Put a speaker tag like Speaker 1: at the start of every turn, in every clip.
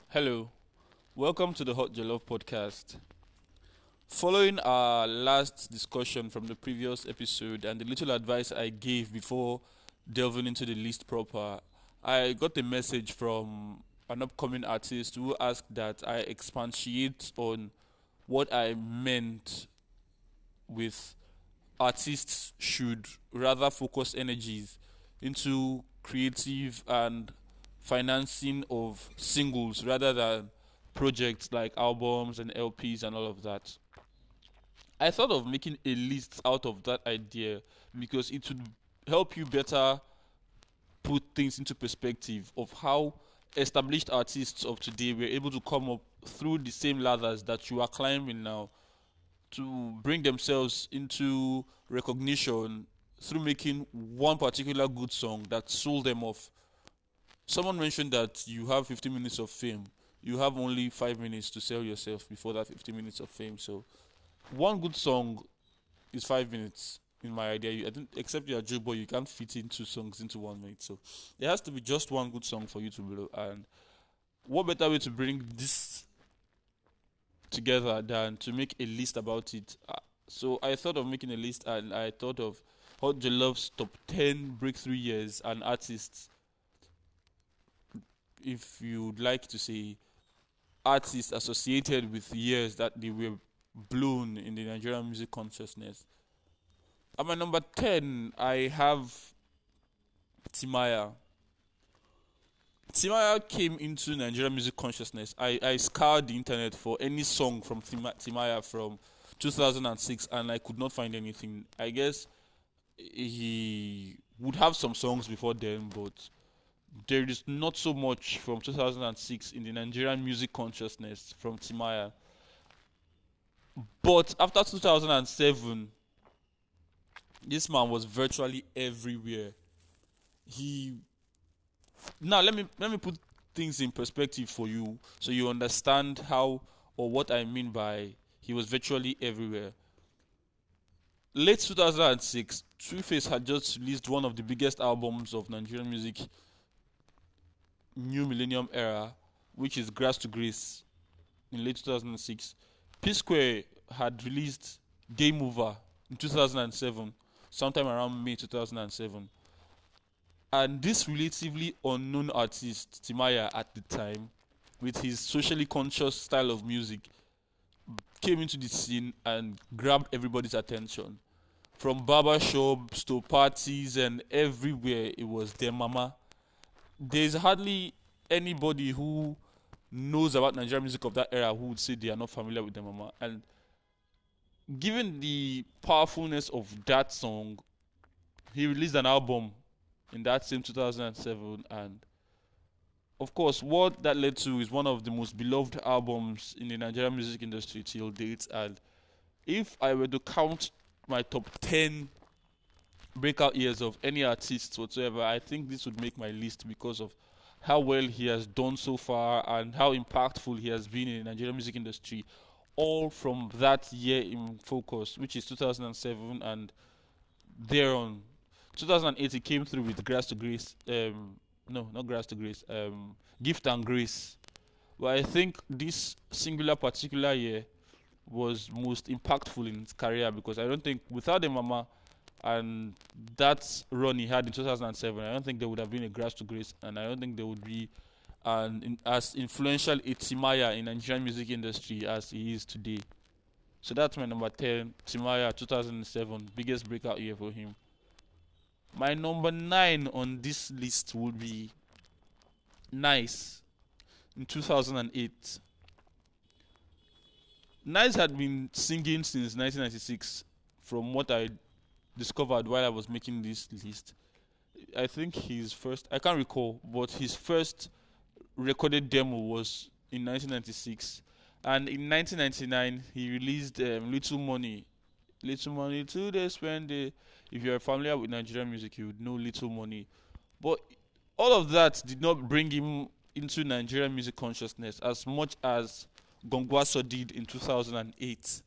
Speaker 1: Hello, welcome to the Hot Jollof podcast. Following our last discussion from the previous episode and the little advice I gave before delving into the list proper, I got a message from an upcoming artist who asked that I expatiate on what I meant with artists should rather focus energies into creative and financing of singles rather than projects like albums and LPs and all of that. I thought of making a list out of that idea because it would help you better put things into perspective of how established artists of today were able to come up through the same ladders that you are climbing now to bring themselves into recognition through making one particular good song that sold them off. Someone mentioned that you have 15 minutes of fame. You have only 5 minutes to sell yourself before that 15 minutes of fame. So, one good song is 5 minutes in my idea. I think, except you're Joe Boy, you can't fit in two songs into 1 minute. So, there has to be just one good song for you to blow. And what better way to bring this together than to make a list about it. So I thought of making a list and I thought of Hot Jolloff's top 10 breakthrough years and artists, if you'd like to say artists associated with years that they were blown in the Nigerian music consciousness. At my number 10, I have Timaya. Timaya came into Nigerian music consciousness. I scoured the internet for any song from Timaya from 2006 and I could not find anything. I guess he would have some songs before then, but there is not so much from 2006 in the Nigerian music consciousness from Timaya. But after 2007, this man was virtually everywhere. He Now let me put things in perspective for you so you understand how or what I mean by he was virtually everywhere. Late 2006, Two-Face had just released one of the biggest albums of Nigerian music new millennium era, which is Grass to Grace in late 2006. P Square had released Game Over in 2007, sometime around May 2007. And this relatively unknown artist, Timaya, at the time, with his socially conscious style of music, came into the scene and grabbed everybody's attention. From barbershops to parties and everywhere, it was their mama. There's hardly anybody who knows about Nigerian music of that era who would say they are not familiar with their mama. And given the powerfulness of that song, he released an album in that same 2007, and of course what that led to is one of the most beloved albums in the Nigerian music industry till date. And if I were to count my top 10 breakout years of any artist whatsoever, I think this would make my list because of how well he has done so far and how impactful he has been in the Nigerian music industry, all from that year in focus, which is 2007, and thereon 2008 he came through with Grass to Grace. No, not Grass to Grace. Gift and Grace. But I think this singular particular year was most impactful in his career because I don't think without the Mama and that run he had in 2007, I don't think there would have been a Grass to Grace, and I don't think there would be as influential a Timaya in Nigerian music industry as he is today. So that's my number 10, Timaya 2007, biggest breakout year for him. My number 9 on this list would be Nice in 2008. Nice had been singing since 1996, from what I discovered while I was making this list. I think his first, I can't recall, but his first recorded demo was in 1996. And in 1999, he released Little Money. Little Money to they spend it. If you're familiar with Nigerian music, you would know Little Money. But all of that did not bring him into Nigerian music consciousness as much as Gongwaso did in 2008.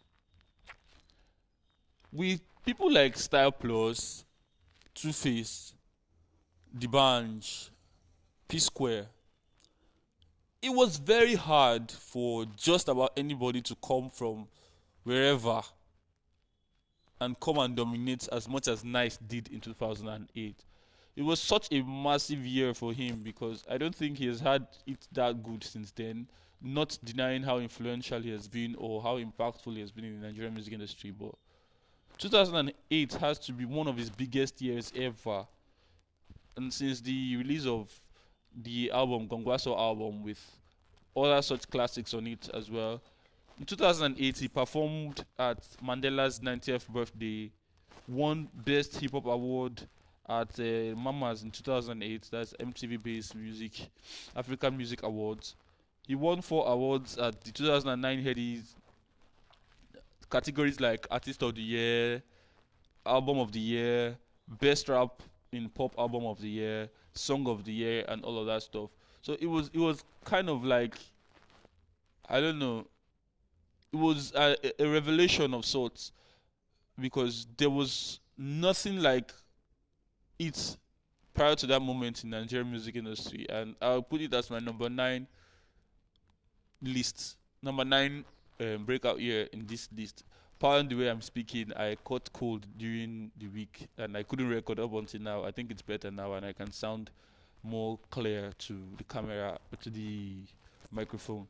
Speaker 1: With people like Style Plus, Two Face, D'banj, P Square, it was very hard for just about anybody to come from wherever and come and dominate as much as Nice did in 2008. It was such a massive year for him because I don't think he has had it that good since then. Not denying how influential he has been or how impactful he has been in the Nigerian music industry, but 2008 has to be one of his biggest years ever. And since the release of the album, Gongwaso album, with other such classics on it as well, in 2008 he performed at Mandela's 90th birthday, won Best Hip Hop Award at Mamas in 2008, that's MTV based music, African Music Awards. He won 4 awards at the 2009 Headies, categories like Artist of the Year, Album of the Year, Best Rap in Pop Album of the Year, Song of the Year, and all of that stuff. So it was kind of like, I don't know, it was a revelation of sorts because there was nothing like it prior to that moment in Nigerian music industry, and I'll put it as my number 9 list, number 9 breakout year in this list. Pardon the way I'm speaking, I caught cold during the week and I couldn't record up until now. I think it's better now and I can sound more clear to the camera, to the microphone.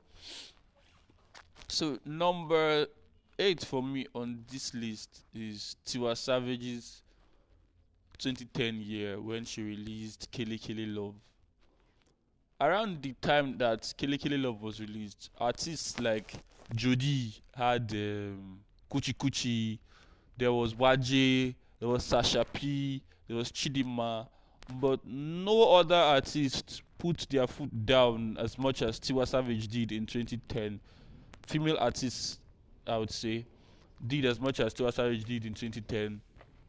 Speaker 1: So number 8 for me on this list is Tiwa Savage's 2010 year when she released Kele Kele Love. Around the time that Kele Kele Love was released, artists like Jody had Kuchi Kuchi, there was Waje, there was Sasha P, there was Chidima, but no other artist put their foot down as much as Tiwa Savage did in 2010. Female artists, I would say, did as much as Tiwa Savage did in 2010.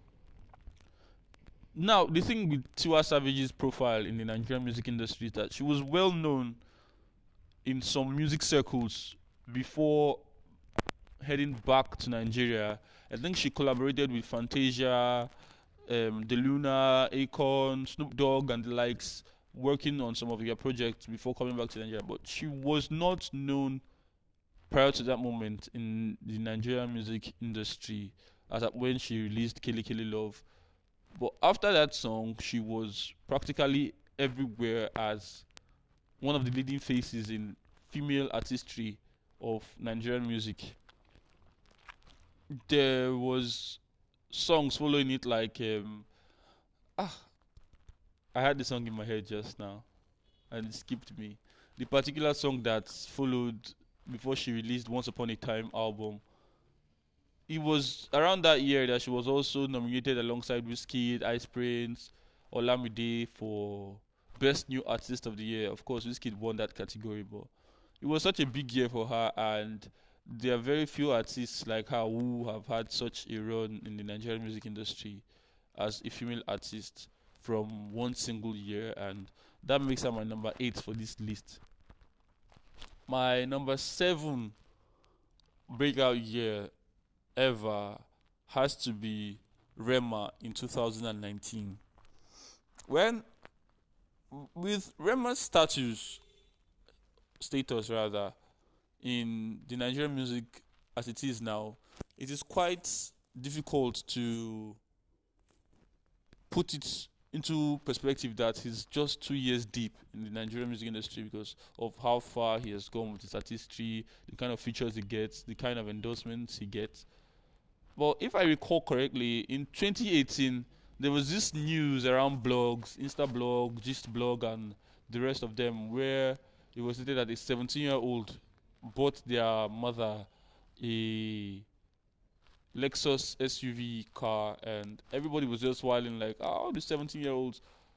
Speaker 1: Now, the thing with Tiwa Savage's profile in the Nigerian music industry is that she was well known in some music circles before heading back to Nigeria. I think she collaborated with Fantasia, DeLuna, Akon, Snoop Dogg, and the likes, working on some of their projects before coming back to Nigeria. But she was not known prior to that moment in the Nigerian music industry as at when she released Kele Kele Love. But after that song, she was practically everywhere as one of the leading faces in female artistry of Nigerian music. There was songs following it like I had the song in my head just now and it skipped me. The particular song that followed before she released Once Upon a Time album, it was around that year that she was also nominated alongside Wizkid, Ice Prince, Olamide for Best New Artist of the Year. Of course, Wizkid won that category, but it was such a big year for her, and there are very few artists like her who have had such a run in the Nigerian music industry as a female artist from one single year, and that makes her my number 8 for this list. My number 7 breakout year ever has to be Rema in 2019. When with Rema's status rather, in the Nigerian music as it is now, it is quite difficult to put it into perspective that he's just 2 years deep in the Nigerian music industry because of how far he has gone with his artistry, the kind of features he gets, the kind of endorsements he gets. But if I recall correctly, in 2018, there was this news around blogs, Instablog, Gistblog, and the rest of them, where it was stated that a 17-year-old bought their mother a Lexus SUV car, and everybody was just whiling like, "Oh, the 17-year-olds."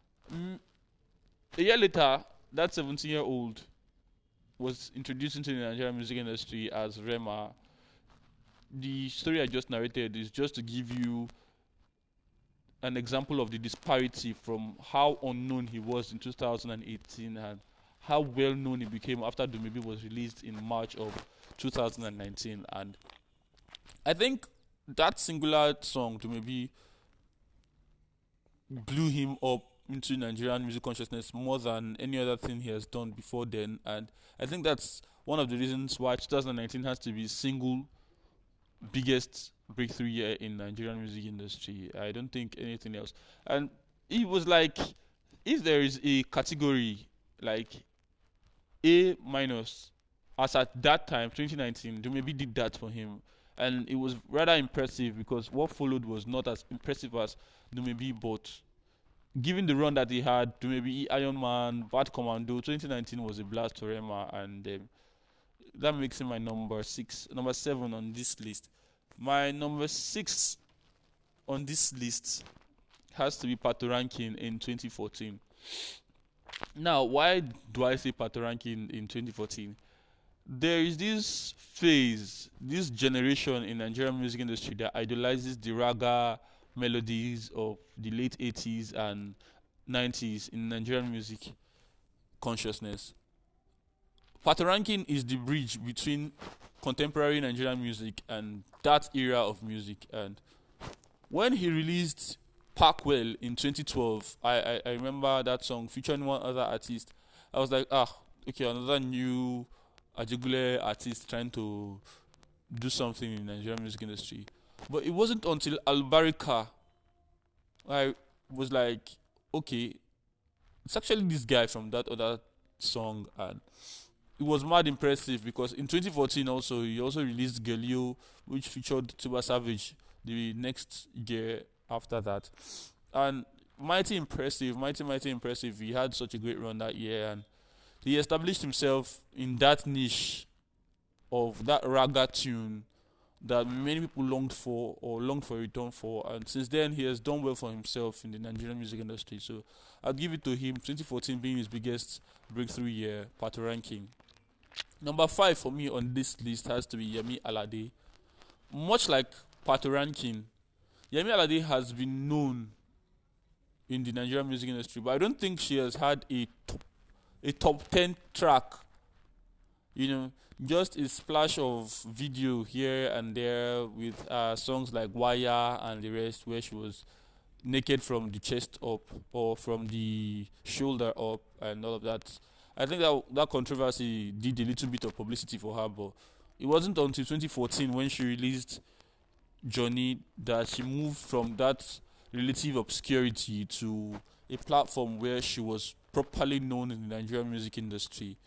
Speaker 1: A year later, that 17-year-old was introduced into the Nigerian music industry as Rema. The story I just narrated is just to give you an example of the disparity from how unknown he was in 2018 and how well known he became after Dumebi was released in March of 2019. And I think that singular song, Dumebi, blew him up into Nigerian music consciousness more than any other thing he has done before then, and I think that's one of the reasons why 2019 has to be single biggest breakthrough year in Nigerian music industry. I don't think anything else. And it was like, if there is a category like A minus, as at that time, 2019, they maybe did that for him. And it was rather impressive because what followed was not as impressive as Dumebi, but given the run that he had, Dumebi, Iron Man, Bad Commando, 2019 was a blast for Emma, and that makes him my number 7 on this list. My number 6 on this list has to be Patoranking in 2014. Now, why do I say Patoranking in 2014? There is this phase, this generation in Nigerian music industry that idolizes the raga melodies of the late 80s and 90s in Nigerian music consciousness. Patoranking is the bridge between contemporary Nigerian music and that era of music. And when he released Parkwell in 2012, I remember that song featuring one other artist. I was like, okay, another new Ajegule artist trying to do something in the Nigerian music industry. But it wasn't until Albarika I was like, okay, it's actually this guy from that other song, and it was mad impressive because in 2014 also he also released Gelio, which featured Tuba Savage the next year after that, and mighty impressive. He had such a great run that year, and he established himself in that niche of that raga tune that many people longed for a return for, and since then he has done well for himself in the Nigerian music industry. So I'd give it to him, 2014 being his biggest breakthrough year, Patoranking. Number 5 for me on this list has to be Yemi Alade. Much like Patoranking, Yemi Alade has been known in the Nigerian music industry, but I don't think she has had a top 10 track. Just a splash of video here and there with songs like Wire and the rest, where she was naked from the chest up or from the shoulder up and all of that. I think that controversy did a little bit of publicity for her, but it wasn't until 2014 when she released Johnny that she moved from that relative obscurity to a platform where she was properly known in the Nigerian music industry.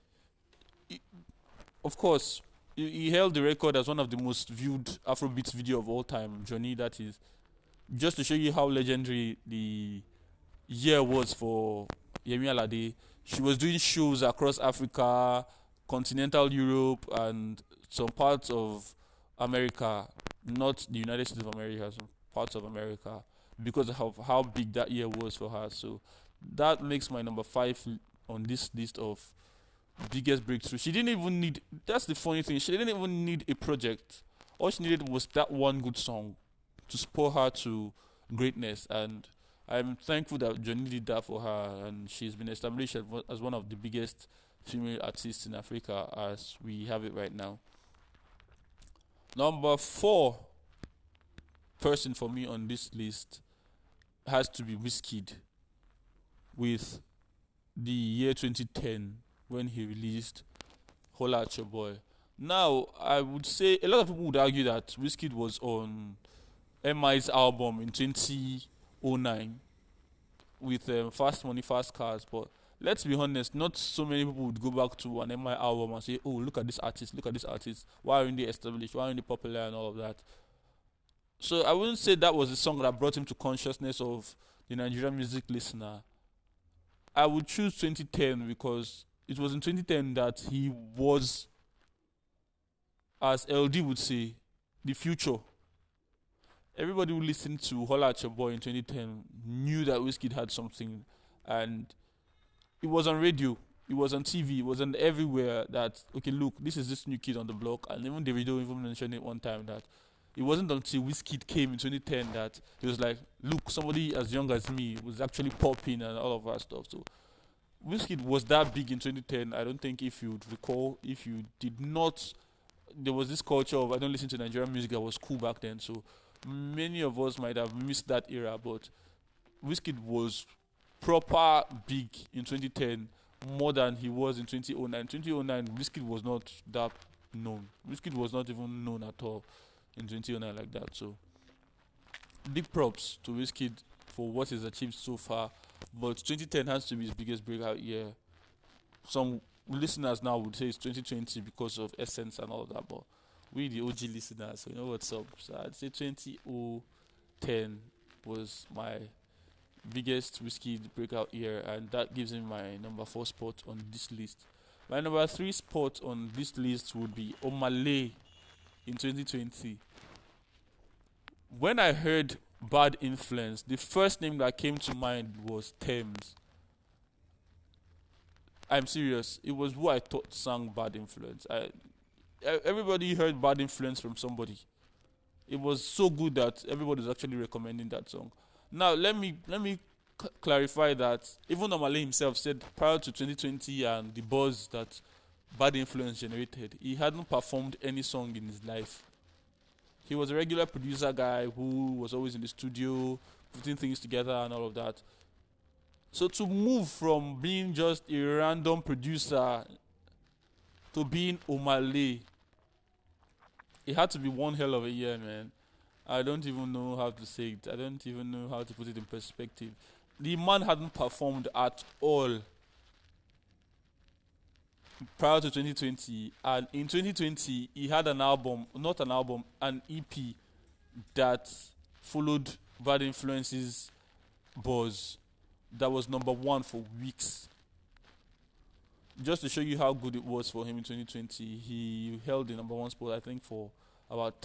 Speaker 1: Of course, he held the record as one of the most viewed Afrobeat video of all time, Johnny, that is. Just to show you how legendary the year was for Yemi Alade, she was doing shows across Africa, continental Europe, and some parts of America, not the United States of America, some parts of America, because of how big that year was for her. So that makes my number 5 on this list of biggest breakthrough. She didn't even need, that's the funny thing, she didn't even need a project. All she needed was that one good song to spur her to greatness, and I'm thankful that Johnny did that for her, and she's been established as one of the biggest female artists in Africa as we have it right now. Number 4 person for me on this list has to be Wizkid with the year 2010 when he released Holla at Your Boy. Now, I would say a lot of people would argue that Wizkid was on MI's album in 2009 with Fast Money, Fast Cars, but let's be honest, not so many people would go back to an MI album and say, oh, look at this artist, why aren't they established, why aren't they popular and all of that. So I wouldn't say that was the song that brought him to consciousness of the Nigerian music listener. I would choose 2010 because it was in 2010 that he was, as LD would say, the future. Everybody who listened to Holla at Your Boy in 2010 knew that Wizkid had something, and it was on radio, it was on TV, it was on everywhere that, okay, look, this is this new kid on the block, and even Davido even mentioned it one time that it wasn't until Wizkid came in 2010 that he was like, look, somebody as young as me was actually popping and all of that stuff. So Wizkid was that big in 2010. I don't think, if you'd recall, if you did not, there was this culture of I don't listen to Nigerian music that was cool back then. So many of us might have missed that era, but Wizkid was proper big in 2010 more than he was in 2009. 2009, Wizkid was not that known. Wizkid was not even known at all in 2009 like that. So big props to Wizkid for what he's achieved so far. But 2010 has to be his biggest breakout year. Some listeners now would say it's 2020 because of Essence and all of that, but we the OG listeners, so you know what's up. So I'd say 2010 was my biggest Wizkid breakout year, and that gives him my number 4 spot on this list. My number 3 spot on this list would be Omah Lay in 2020. When I heard Bad Influence, the first name that came to mind was Thames. I'm serious. It was who I thought sang Bad Influence. Everybody heard Bad Influence from somebody. It was so good that everybody was actually recommending that song. Now let me clarify that even Omah Lay himself said prior to 2020 and the buzz that Bad Influence generated, he hadn't performed any song in his life. He was a regular producer guy who was always in the studio putting things together and all of that. So to move from being just a random producer to being Omah Lay, it had to be one hell of a year, man. I don't even know how to say it. I don't even know how to put it in perspective. The man hadn't performed at all prior to 2020, and in 2020 he had an album, not an album, an EP that followed Bad Influence's buzz that was number 1 for weeks. Just to show you how good it was for him in 2020, he held the number 1 spot, I think, for about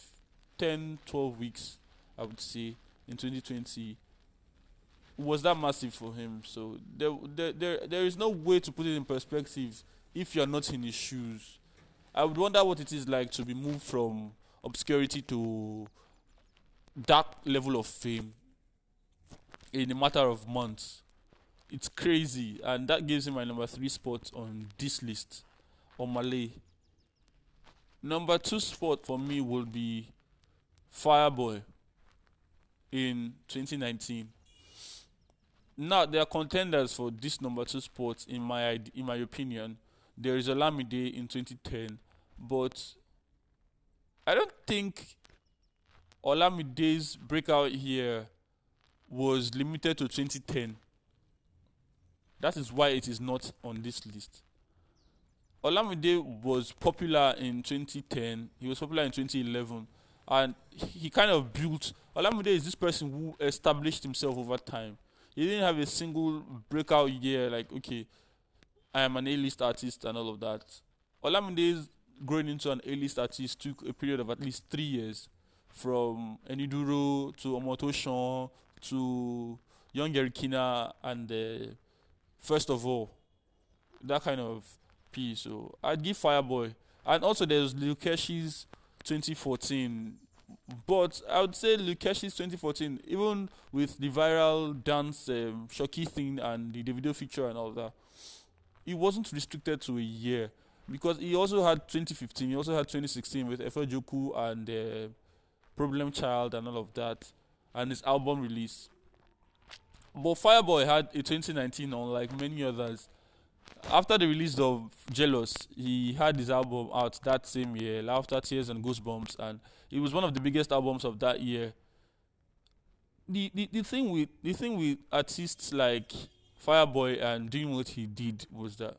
Speaker 1: 12 weeks, I would say, in 2020. Was that massive for him? So there is no way to put it in perspective if you're not in his shoes. I would wonder what it is like to be moved from obscurity to that level of fame in a matter of months. It's crazy, and that gives him my number 3 spot on this list, Omah Lay. Number 2 spot for me will be Fireboy in 2019. Now there are contenders for this number 2 spot in my opinion. There is Olamide in 2010, but I don't think Olamide's breakout year was limited to 2010. That is why it is not on this list. Olamide was popular in 2010. He was popular in 2011, and he kind of built. Olamide is this person who established himself over time. He didn't have a single breakout year like, okay, I am an A-list artist and all of that. Olamide's growing into an A-list artist took a period of at least 3 years, from Eniduro to Omotoshan to Young Erikina and First of All, that kind of piece. So I'd give Fireboy. And also there's Lil Keshi's 2014. But I would say Lil Keshi's 2014, even with the viral dance Shoki thing and the Davido feature and all that, it wasn't restricted to a year, because he also had 2015, he also had 2016 with Efe Joku and Problem Child and all of that, and his album release. But Fireboy had a 2019 unlike many others. After the release of Jealous, he had his album out that same year, Laughter, Tears and Goosebumps, and it was one of the biggest albums of that year. The thing with artists like Fireboy and doing what he did was that,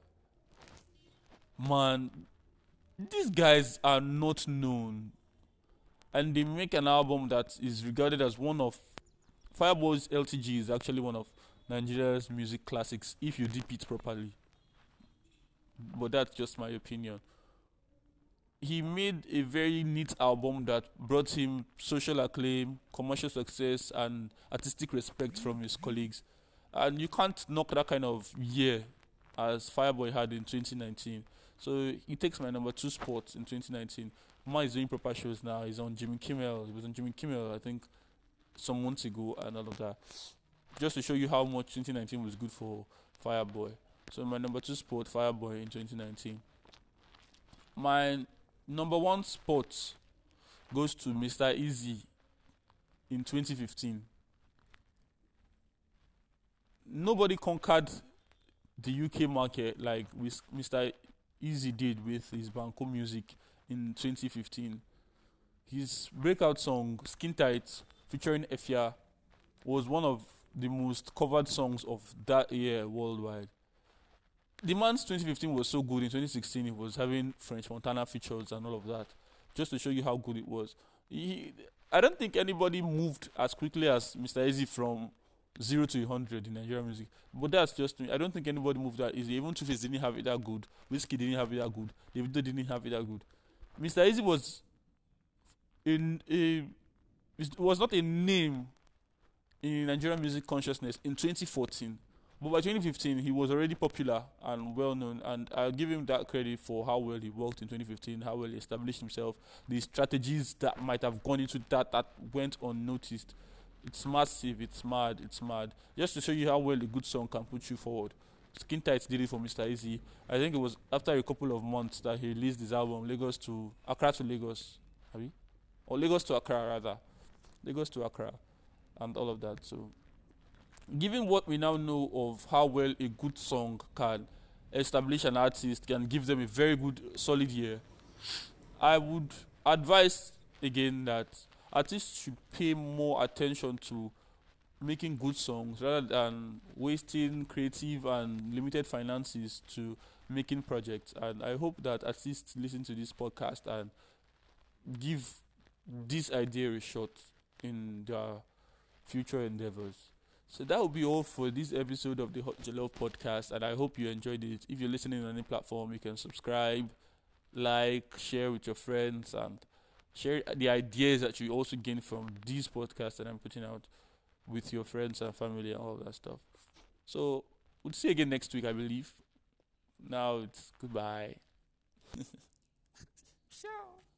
Speaker 1: man, these guys are not known, and they make an album that is regarded as one of Fireboy's LTG is actually one of Nigeria's music classics if you dip it properly. But that's just my opinion. He made a very neat album that brought him social acclaim, commercial success, and artistic respect from his colleagues. And you can't knock that kind of year as Fireboy had in 2019. So he takes my number 2 spot in 2019. Man is doing proper shows now. He's on Jimmy Kimmel. He was on Jimmy Kimmel, I think, some months ago and all of that. Just to show you how much 2019 was good for Fireboy. So my number 2 spot, Fireboy in 2019. My number 1 spot goes to Mr. Easy in 2015. nobody conquered the UK market like Mr. Easy did with his Banco music in 2015. His breakout song Skin Tight featuring Efia was one of the most covered songs of that year worldwide. The man's 2015 was so good. In 2016, he was having French Montana features and all of that, just to show you how good it was. I don't think anybody moved as quickly as Mr. Easy from 0 to 100 in Nigerian music. But that's just me. I don't think anybody moved that easy. Even Two Face didn't have it that good. Whiskey didn't have it that good. Davido didn't have it that good. Mr. Easy was in a it was not a name in Nigerian music consciousness in 2014. But by 2015, he was already popular and well known, and I'll give him that credit for how well he worked in 2015, how well he established himself, the strategies that might have gone into that went unnoticed. It's massive, it's mad, it's mad. Just to show you how well a good song can put you forward. Skin Tight did it for Mr. Easy. I think it was after a couple of months that he released his album Lagos to Accra to Lagos, have you? Or Lagos to Accra rather, Lagos to Accra, and all of that. So given what we now know of how well a good song can establish an artist, can give them a very good solid year, I would advise again that artists should pay more attention to making good songs rather than wasting creative and limited finances to making projects. And I hope that artists listen to this podcast and give this idea a shot in their future endeavors. So that will be all for this episode of the Hot Jollof podcast, and I hope you enjoyed it. If you're listening on any platform, you can subscribe, like, share with your friends, and share the ideas that you also gain from these podcasts that I'm putting out with your friends and family and all that stuff. So we'll see you again next week, I believe. Now it's goodbye. Ciao.